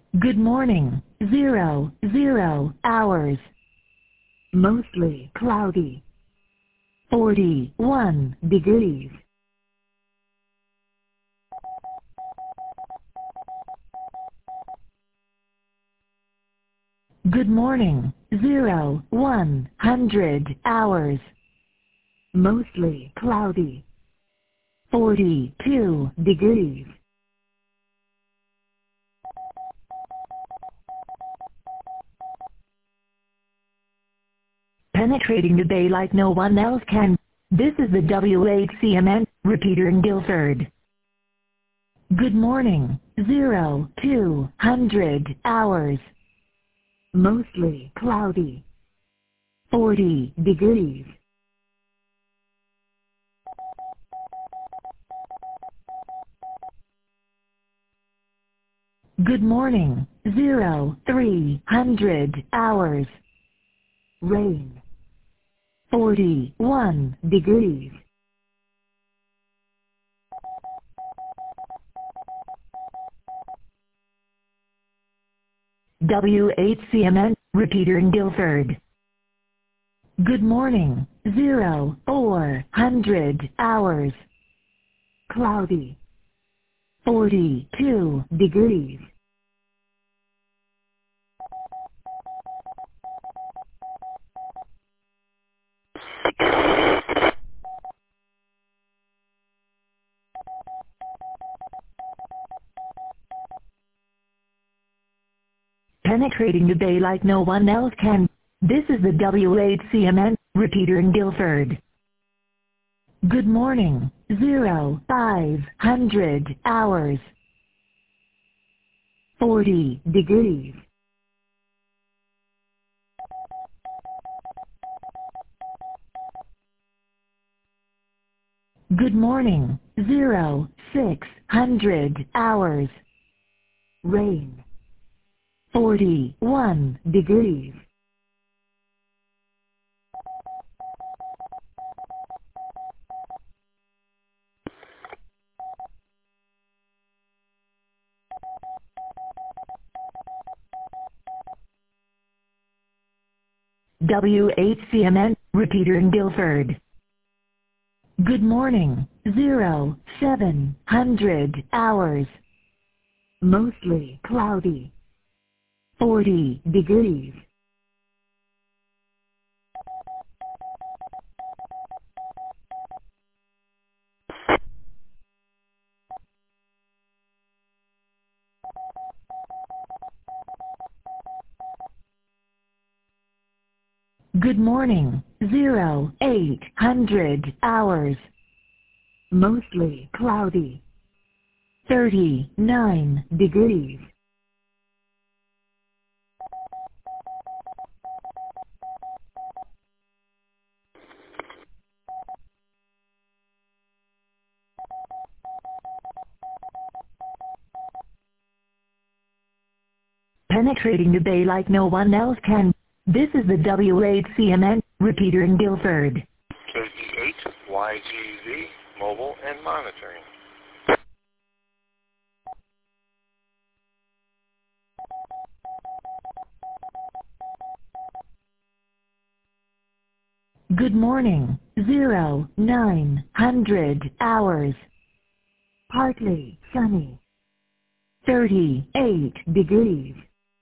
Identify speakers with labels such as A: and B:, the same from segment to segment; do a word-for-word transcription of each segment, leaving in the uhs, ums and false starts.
A: Good morning. Zero, zero hours. Mostly cloudy. forty-one degrees. Good morning. Zero, one hundred hours. Mostly cloudy. forty-two degrees. Penetrating the bay like no one else can. This is the W H C M N repeater in Guilford. Good morning. Zero, two hundred hours. Mostly cloudy. forty degrees. Good morning. Zero, three hundred hours. Rain. forty-one degrees. W H C M N repeater in Guilford. Good morning. Zero, four hundred hours. Cloudy. forty-two degrees. Penetrating the bay like no one else can. This is the W H C M N repeater in Guilford. Good morning. Zero, five hundred hours. forty degrees. Good morning. Zero, six hundred hours. Rain. forty-one degrees. W H C M N repeater in Guilford. Good morning. Zero, seven hundred hours. Mostly cloudy. forty degrees. Good morning. Zero, eight hundred hours. Mostly cloudy. thirty-nine degrees. Penetrating the bay like no one else can. This is the W H C M N repeater in Guilford.
B: K E eight Y G Z, mobile and monitoring.
A: Good morning. Zero, nine hundred hours. Partly sunny. thirty-eight degrees.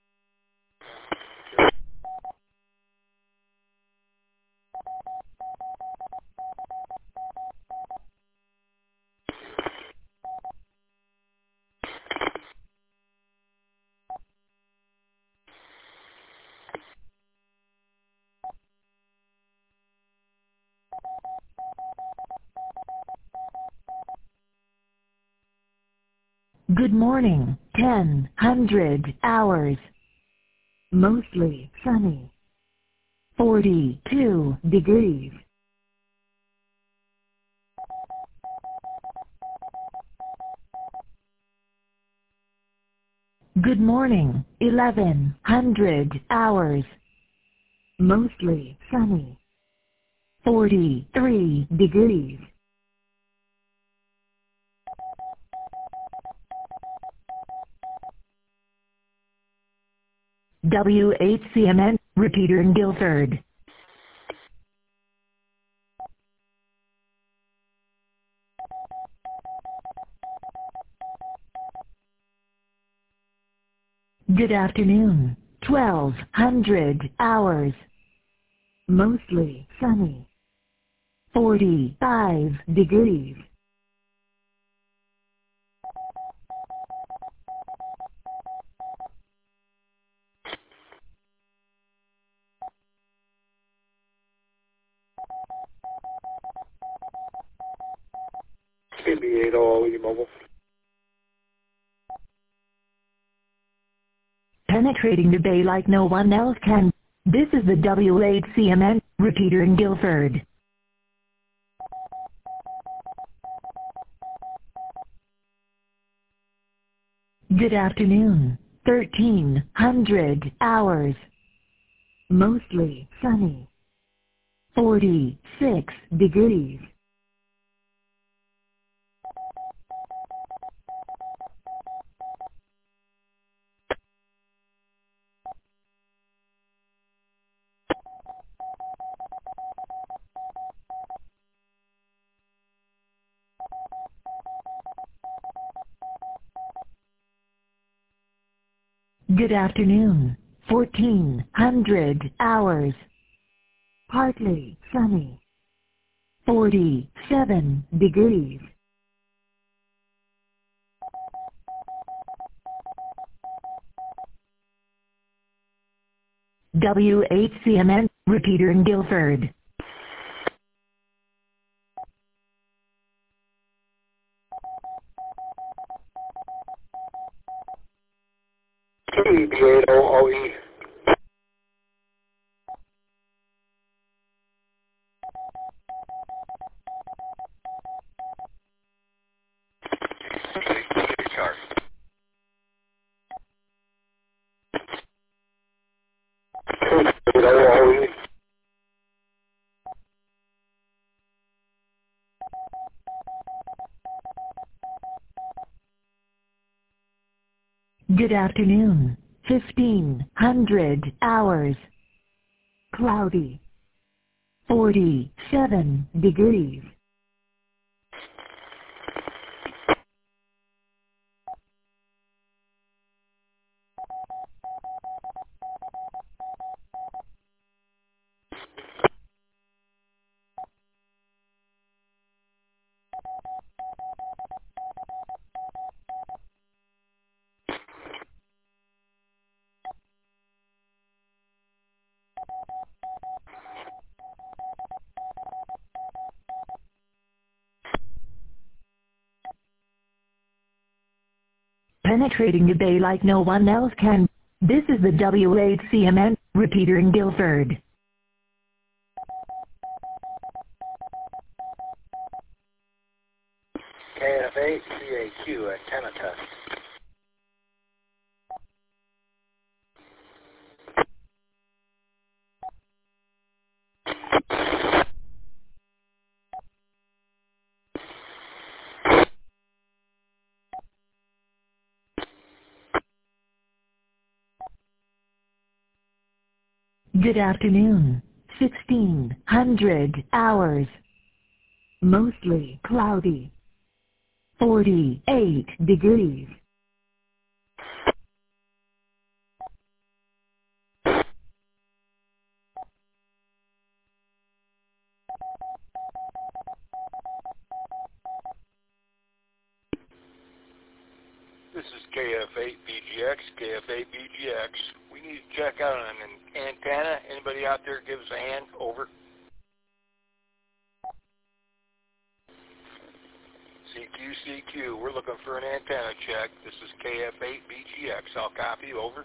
A: Good morning. ten hundred hours. Mostly sunny. forty-two degrees. Good morning. eleven hundred hours. Mostly sunny. forty-three degrees. W H C M N, repeater in Guilford. Good afternoon. twelve hundred hours. Mostly sunny. forty-five degrees.
B: K B eight oh E Mobile.
A: Penetrating the bay like no one else can. This is the W H C M N, repeater in Guilford. Good afternoon. thirteen hundred hours. Mostly sunny. forty-six degrees. Good afternoon. fourteen hundred hours. Partly sunny. forty-seven degrees. W H C M N, repeater in Guilford.
B: K B eight oh E. Chart. eight oh E.
A: Good afternoon. fifteen hundred hours. Cloudy. forty-seven degrees. Penetrating the bay like no one else can. This is the W H C M N, repeater in Guilford.
B: K F A C A Q antenna test.
A: Good afternoon. sixteen hundred hours. Mostly cloudy. forty-eight degrees.
B: This is K F eight B G X, K F eight B G X. We need to check out an antenna. Anybody out there give us a hand? Over. C Q C Q, we're looking for an antenna check. This is K F eight B G X. I'll copy. Over.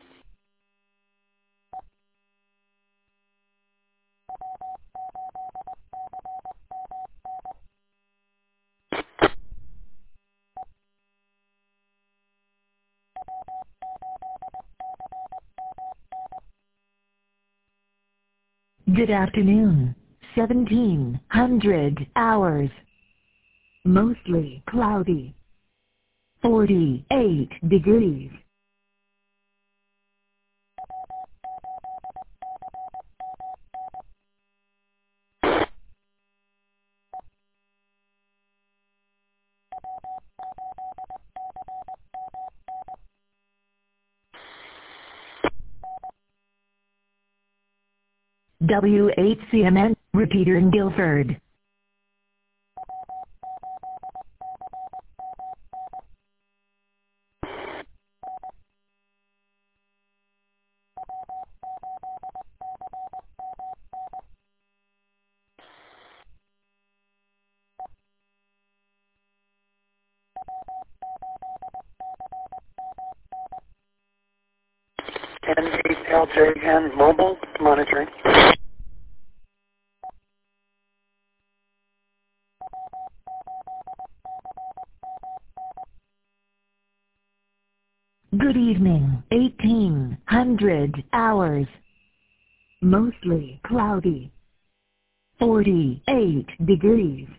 A: Good afternoon. seventeen hundred hours. Mostly cloudy. forty-eight degrees. W H C M N, repeater in Guilford.
C: N eight L J N mobile monitoring.
A: Good evening, eighteen hundred hours. Mostly cloudy. forty-eight degrees.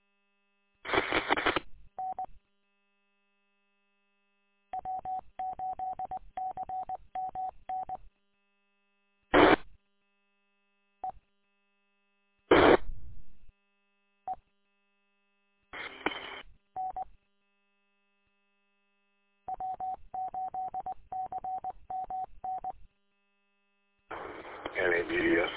B: N A B D S.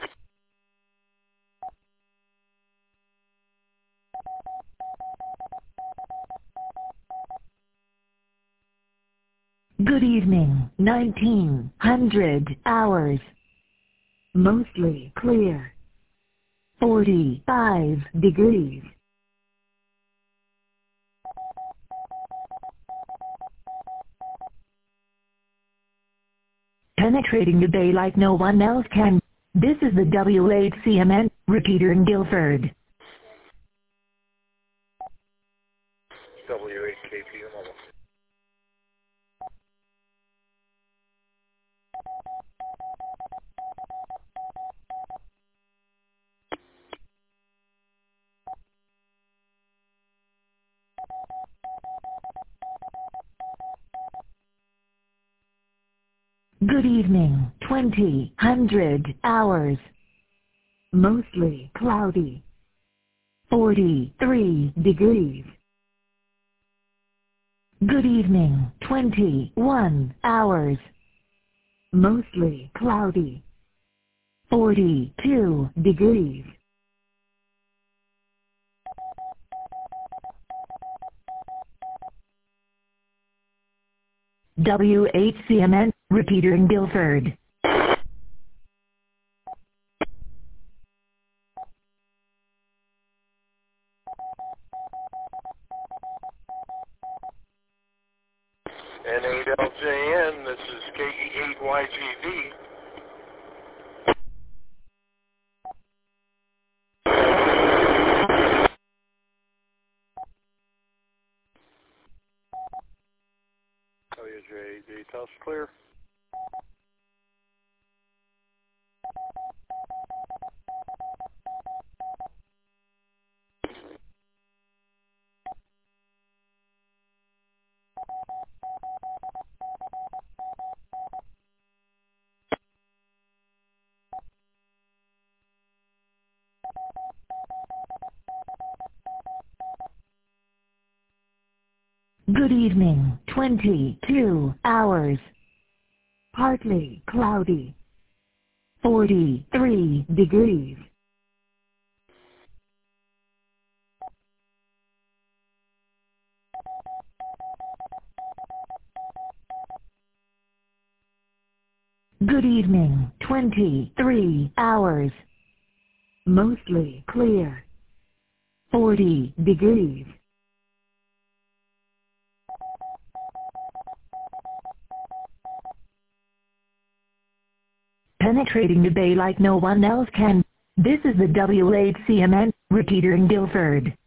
A: Good evening, nineteen hundred hours. Mostly clear. forty-five degrees. Penetrating the bay like no one else can. This is the W H C M N, repeater in Guilford.
B: W eight K P mobile.
A: Good evening, twenty hundred hours. Mostly cloudy. forty-three degrees. Good evening, twenty-one hours. Mostly cloudy. forty-two degrees. W H C M N, repeater in Guilford.
B: N eight L J N, this is K E eight Y G V. W J D, tell us clear.
A: Good evening, twenty-two hours. Partly cloudy. forty-three degrees. Good evening, twenty-three hours. Mostly clear. forty degrees. Penetrating the bay like no one else can. This is the W H C M N, repeater in Guilford.